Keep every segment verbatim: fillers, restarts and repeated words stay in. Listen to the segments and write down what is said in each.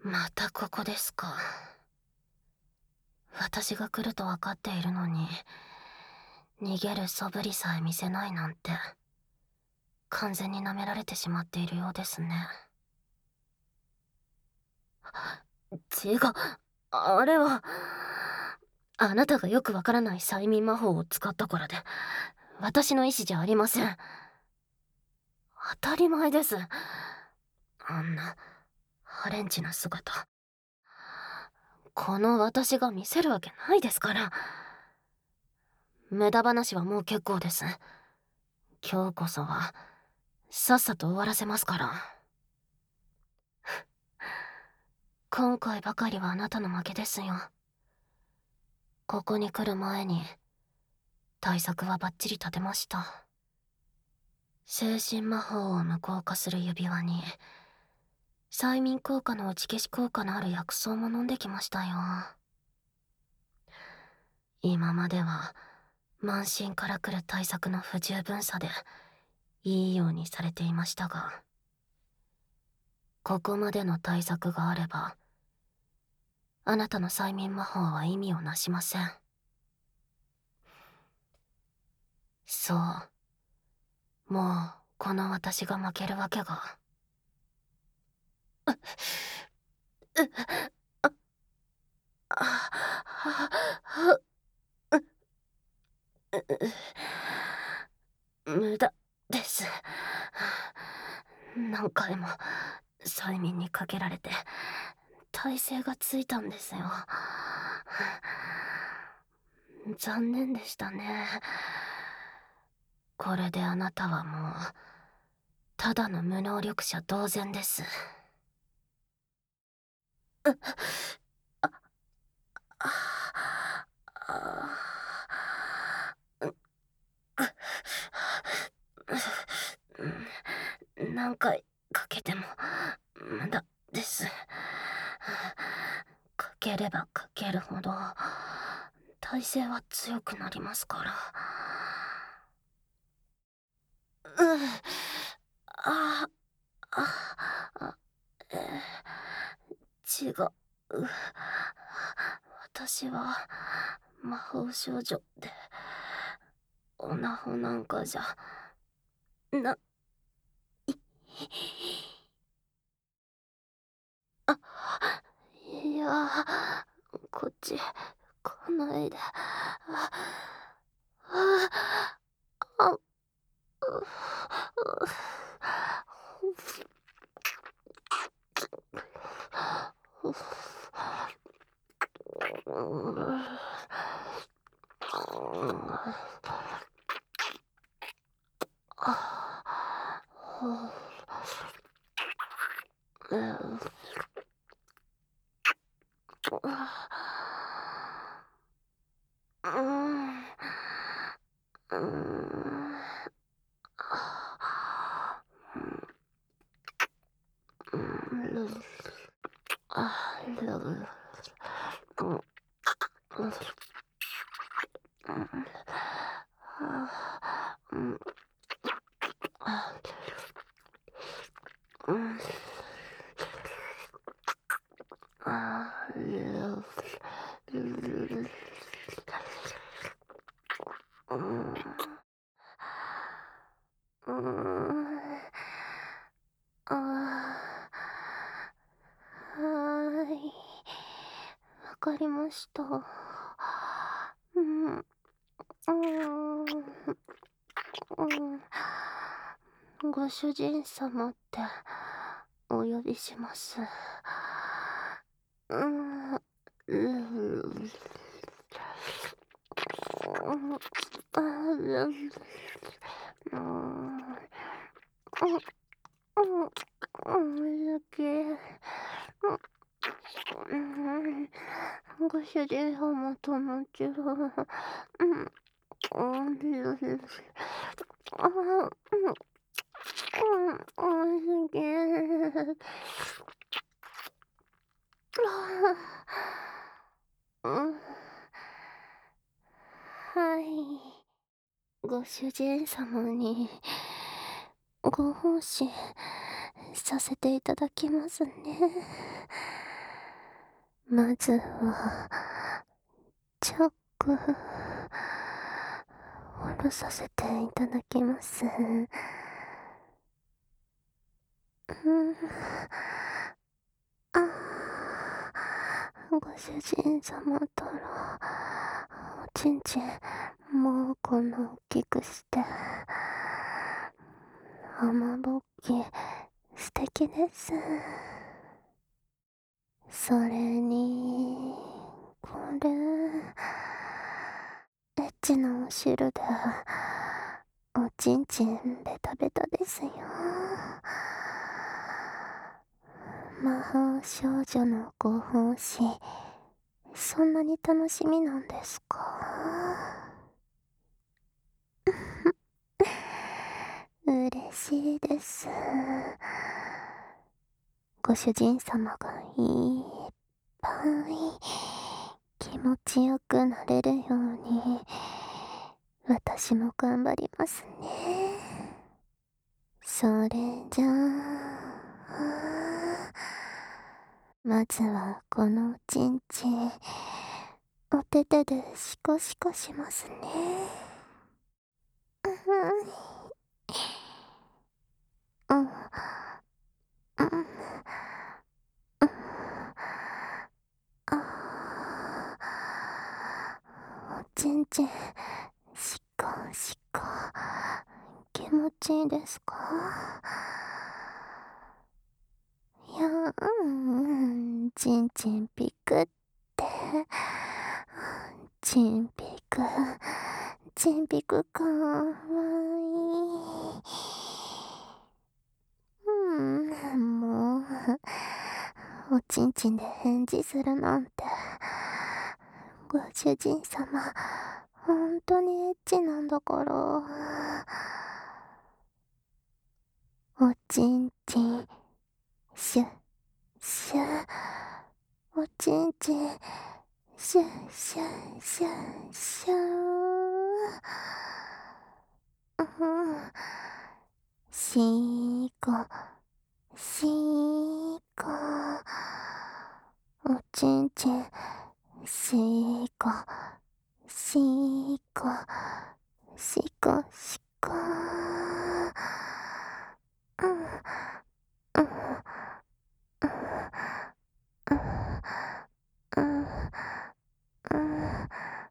またここですか。私が来ると分かっているのに、逃げる素振りさえ見せないなんて、完全に舐められてしまっているようですね。違う、あれは、あなたがよくわからない催眠魔法を使ったからで、私の意思じゃありません。当たり前です。あんな、ハレンチな姿。この私が見せるわけないですから。無駄話はもう結構です。今日こそは、さっさと終わらせますから。今回ばかりはあなたの負けですよ。ここに来る前に、対策はバッチリ立てました。精神魔法を無効化する指輪に、催眠効果の打ち消し効果のある薬草も飲んできましたよ。今までは、慢心から来る対策の不十分さで、いいようにされていましたが、ここまでの対策があれば、あなたの催眠魔法は意味をなしません。そう。もう、この私が負けるわけが。う、う、あ、あ、あ、う、無駄です。何回も催眠にかけられて耐性がついたんですよ。残念でしたね。これであなたはもうただの無能力者同然です。あ、あ、あ、何回かけても無駄です。かければかけるほど耐性は強くなりますから。う、あ、あ、あ、えー、違う。私は魔法少女で、オナホなんかじゃない。あ、いや、こっち来ないで。あ、あ、あ、う、う、あ、はーい。わかりました。うん、うーん、うん。ご主人様ってお呼びします。うん、うん、うん、うん、だけ、うん、ご主人様ともちろん、うん、おいしいです。あ、うん、うん、おいしい。うん、はい。ご主人様にご奉仕させていただきますね。 まずはチョック下ろさせていただきます。うんあご主人様ったらおちんちんもうこんな大きくして雨ぼっき素敵です。それにこれエッチなお汁でおちんちんベタベタですよ。魔法少女のご奉仕そんなに楽しみなんですか？嬉しいです。ご主人様がいっぱい気持ちよくなれるように私も頑張りますね。それじゃあまずはこのおちんちんお手手でシコシコしますね。うんうんうんあおちんちんしこしこ気持ちいいですか？いやうんちんちんピクってちんぴくちんぴくかわいい。うんもうおちんちんで返事するなんてご主人様ほんとにエッチなんだから。おちんちんシュッシュッおちんちんシュッシュッシュッシュッうんしーこしーこおちんちんしーこしーこしこしこうんうんうんうんうん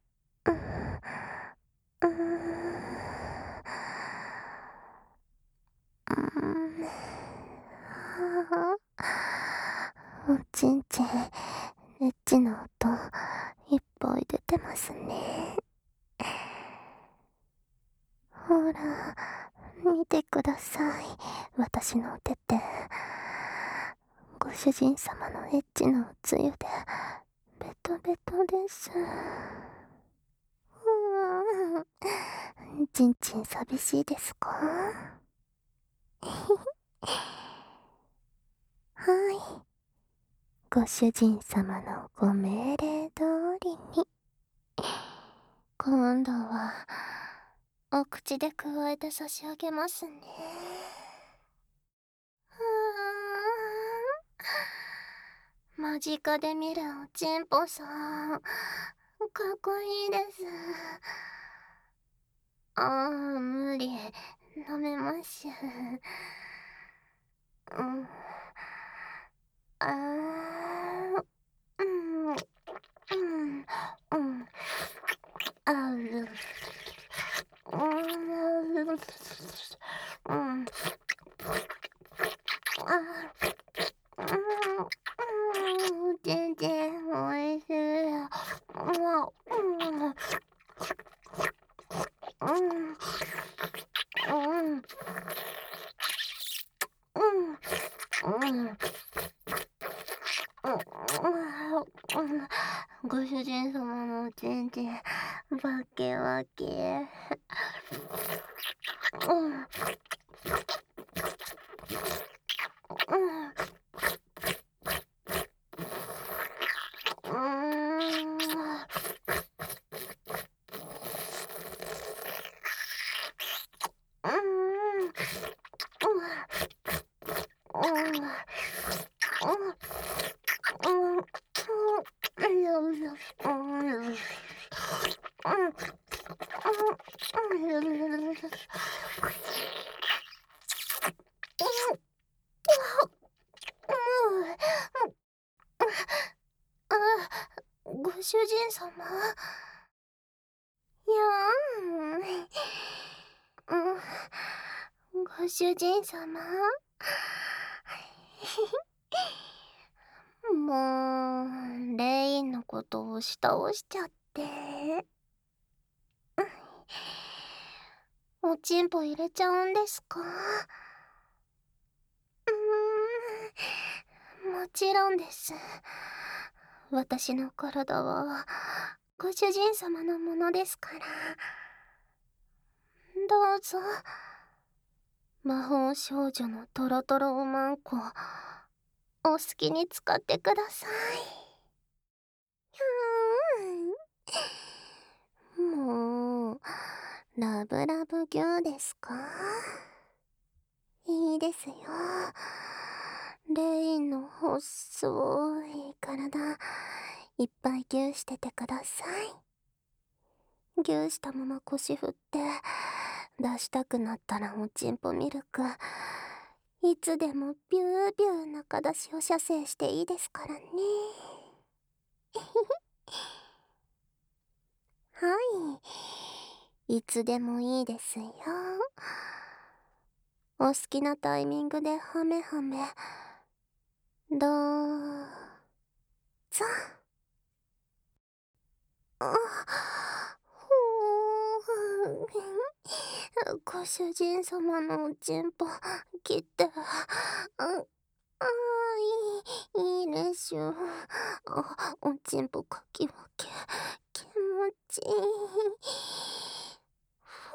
おちんちんエッチな音いっぱい出てますね。ほら見てください私のお手手。ご主人様のエッチなおつゆでベトベトです。うんちんちん寂しいですか？はいご主人様のご命令通りに今度はお口でくわえて差し上げますね。間近で見るおちんぽさんかっこいいです。あー無理飲めましゅ。うんあーうんうんうんあるうんうんあうん全然おいしい。うんうんうんうんうんうんご主人様のおちんちんバキバキ。うんうんうんうんうんうん主人様。いやーん。うん。ご主人様。もう、レインのことを押し倒しちゃって。おちんぽ入れちゃうんですか？うーん、もちろんです。私の体はご主人様のものですから。どうぞ。魔法少女のトロトロおまんこ、お好きに使ってください。うーん。もう、ラブラブギューですか？いいですよ。レインの細い体、いっぱいギューしててください。ギューしたまま腰振って、出したくなったらおちんぽミルク、いつでもビュービュー中出しを射精していいですからね。はい。いつでもいいですよ。お好きなタイミングでハメハメ。どうぞ。あ、ほー。ご主人様のおちんぽ切って。あ、あー、いい、いいでしょ。あ、おちんぽかき分け、気持ちいい。ふ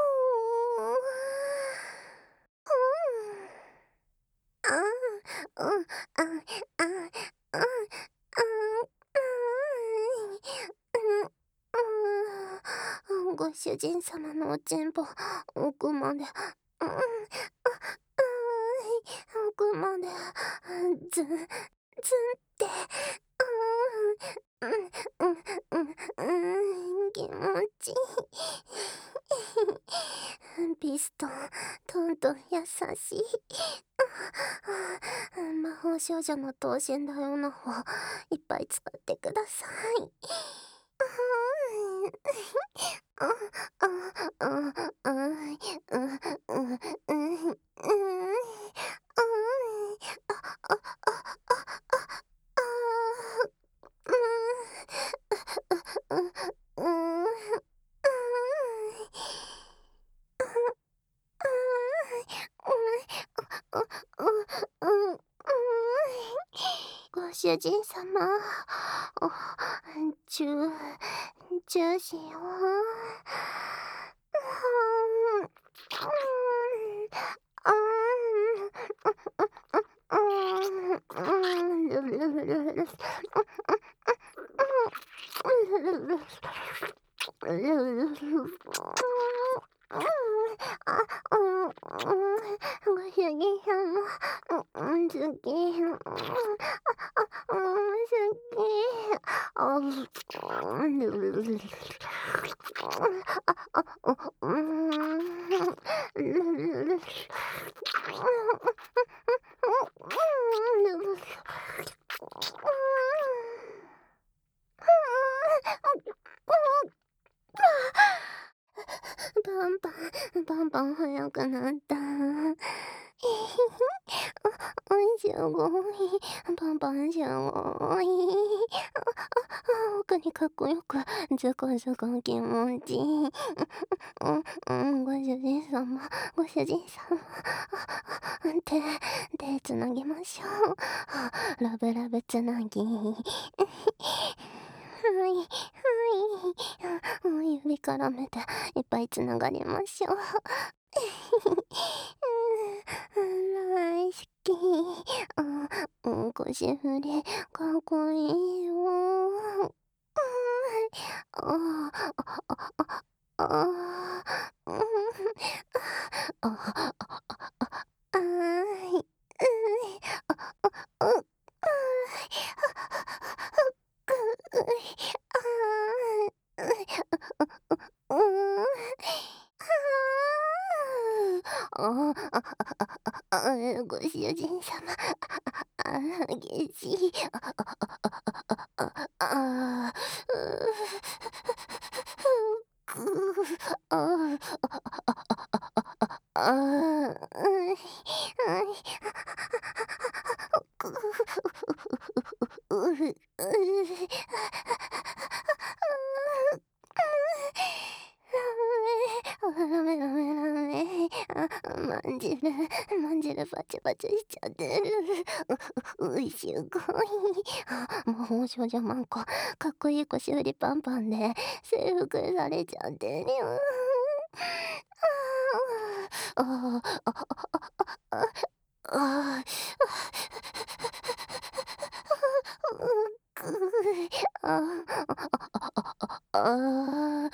ー。うん。あ、うん、あ、あ、あ、あ、うん、うん、ご主人様のおちんぽ、奥まで、うん、あ、うん、奥まで、ず、ずんって、うん、うん、うん、うん、気持ちいい。ピストン、トントン優しい。魔法少女の等身大オナホ、いっぱい使ってください。あ、あ、あ、あ、うん、うん、うん、うん、うん、あ、あ、あ、あ、あ、うん、うん、うん、ご主人様、チュー、チューしよう。ご主人様、うん、好き。うん、好き。あ、うん、うん、パンパン、パンパン早くなった。おいしゅうごい。パンパンしゅうごい。奥にかっこよく、ズコズコ気持ちいい。うん、うん、ご主人様、ご主人様。手、手つなぎましょう。ラブラブつなぎ。はい、はい。指絡めていっぱいつながりましょう。大好き。うん、腰振り、かっこいいよ。ああ、ああ、うん、ああ、い、うん、あ、う、うん、ああ、あ、あ、ご主人様、あ、激しい、あ、あ、あ、あ、あ、 うううダメダメダメ。あ、まんじゅる、まんじゅるパチパチしちゃってる。う、う、すごい。あ、魔法少女マンコ、かっこいい腰振りパンパンで征服されちゃってるよ。ああ、ああ、あ、あ、ああ、くあ、ああ、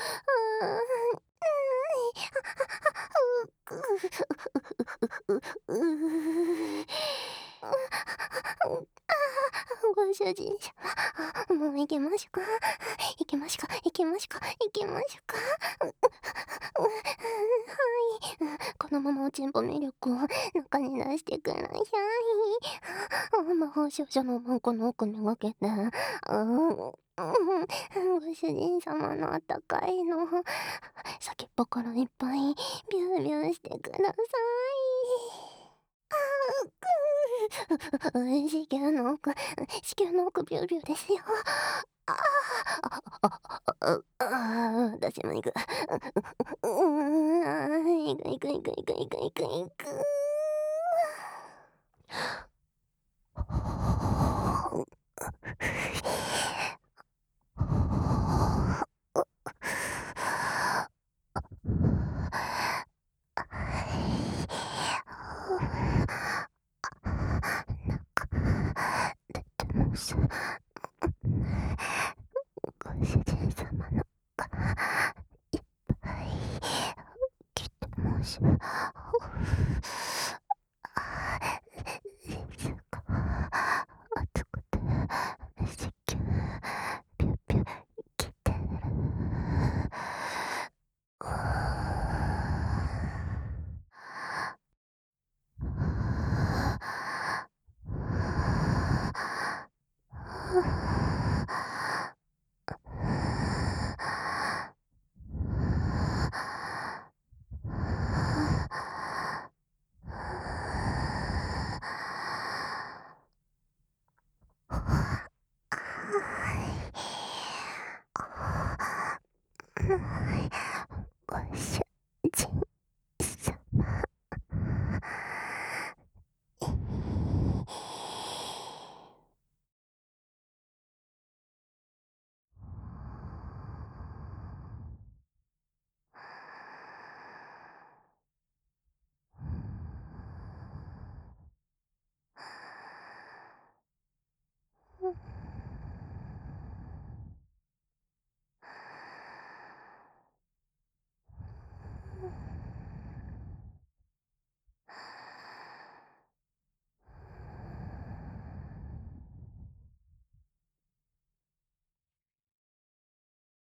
ご主人様、もう行きましょうか。行きましょうか、行きましょうか、行きましょうか。はい。このままおちんぽミルクを中に出してください。魔法少女のマンコの奥めがけて。うん、ご主人様のあったかいの先っぽからいっぱいビュービューしてください。あーく子宮の奥、子宮の奥ビュービューですよ。ああ、ああ、ああ、私も行く。うーん、行く行く行く行く行く行く行く。出てます。